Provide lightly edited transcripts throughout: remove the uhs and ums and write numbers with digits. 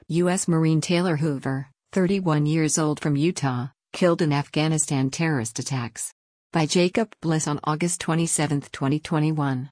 U.S. Marine Taylor Hoover, 31 years old, from Utah, killed in Afghanistan terrorist attacks. By Jacob Bliss on August 27, 2021.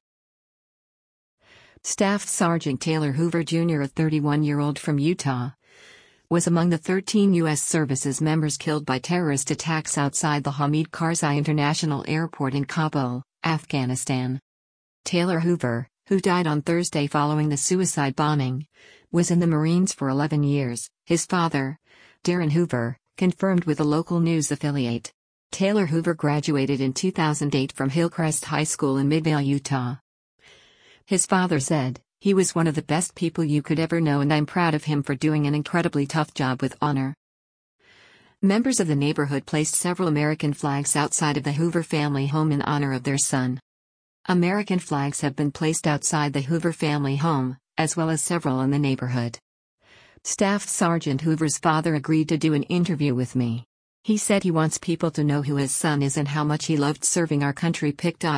Staff Sergeant Taylor Hoover Jr., a 31-year-old from Utah, was among the 13 U.S. services members killed by terrorist attacks outside the Hamid Karzai International Airport in Kabul, Afghanistan. Taylor Hoover, who died on Thursday following the suicide bombing, was in the Marines for 11 years, his father, Darren Hoover, confirmed with a local news affiliate. Taylor Hoover graduated in 2008 from Hillcrest High School in Midvale, Utah. His father said, "He was one of the best people you could ever know, and I'm proud of him for doing an incredibly tough job with honor." Members of the neighborhood placed several American flags outside of the Hoover family home in honor of their son. American flags have been placed outside the Hoover family home, as well as several in the neighborhood. Staff Sergeant Hoover's father agreed to do an interview with me. He said he wants people to know who his son is and how much he loved serving our country.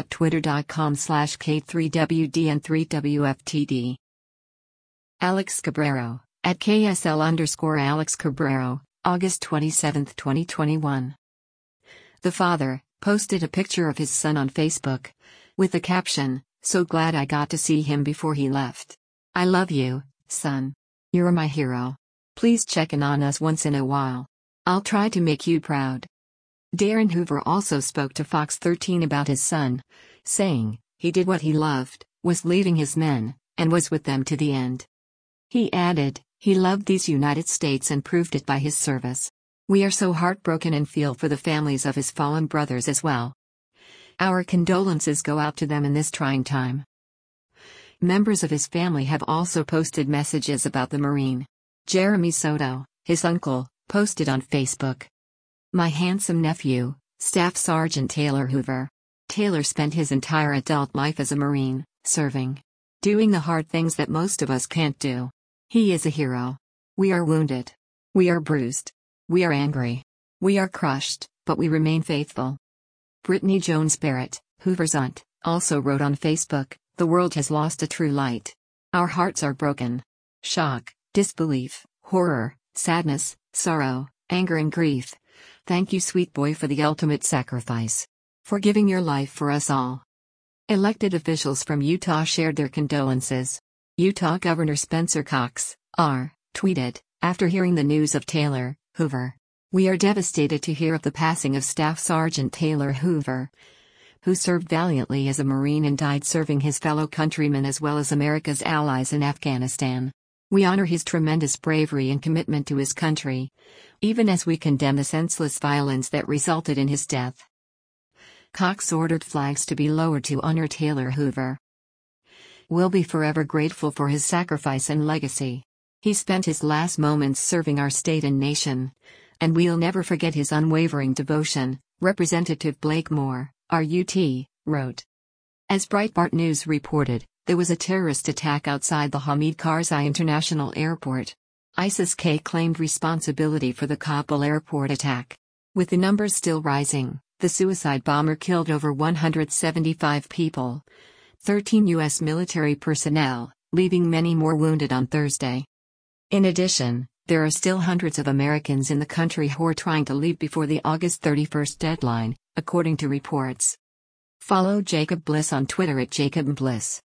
pic.twitter.com/K3WDN3WFTD. Alex Cabrero, at KSL_Alex Cabrero, August 27, 2021. The father posted a picture of his son on Facebook, with the caption, "So glad I got to see him before he left. I love you, son. You're my hero. Please check in on us once in a while. I'll try to make you proud." Darren Hoover also spoke to Fox 13 about his son, saying, "He did what he loved, was leading his men, and was with them to the end." He added, "He loved these United States and proved it by his service. We are so heartbroken and feel for the families of his fallen brothers as well. Our condolences go out to them in this trying time." Members of his family have also posted messages about the Marine. Jeremy Soto, his uncle, posted on Facebook, "My handsome nephew, Staff Sergeant Taylor Hoover. Taylor spent his entire adult life as a Marine, serving. Doing the hard things that most of us can't do. He is a hero. We are wounded. We are bruised. We are angry. We are crushed, but we remain faithful." Brittany Jones Barrett, Hoover's aunt, also wrote on Facebook, "The world has lost a true light. Our hearts are broken. Shock, disbelief, horror, sadness, sorrow, anger and grief. Thank you, sweet boy, for the ultimate sacrifice. For giving your life for us all." Elected officials from Utah shared their condolences. Utah Governor Spencer Cox, R., tweeted, after hearing the news of Taylor Hoover, "We are devastated to hear of the passing of Staff Sergeant Taylor Hoover, who served valiantly as a Marine and died serving his fellow countrymen as well as America's allies in Afghanistan. We honor his tremendous bravery and commitment to his country, even as we condemn the senseless violence that resulted in his death." Cox ordered flags to be lowered to honor Taylor Hoover. "We'll be forever grateful for his sacrifice and legacy. He spent his last moments serving our state and nation, and we'll never forget his unwavering devotion," Representative Blake Moore, RUT, wrote. As Breitbart News reported, there was a terrorist attack outside the Hamid Karzai International Airport. ISIS-K claimed responsibility for the Kabul airport attack. With the numbers still rising, the suicide bomber killed over 175 people, 13 U.S. military personnel, leaving many more wounded on Thursday. In addition, there are still hundreds of Americans in the country who are trying to leave before the August 31 deadline, according to reports. Follow Jacob Bliss on Twitter at Jacob Bliss.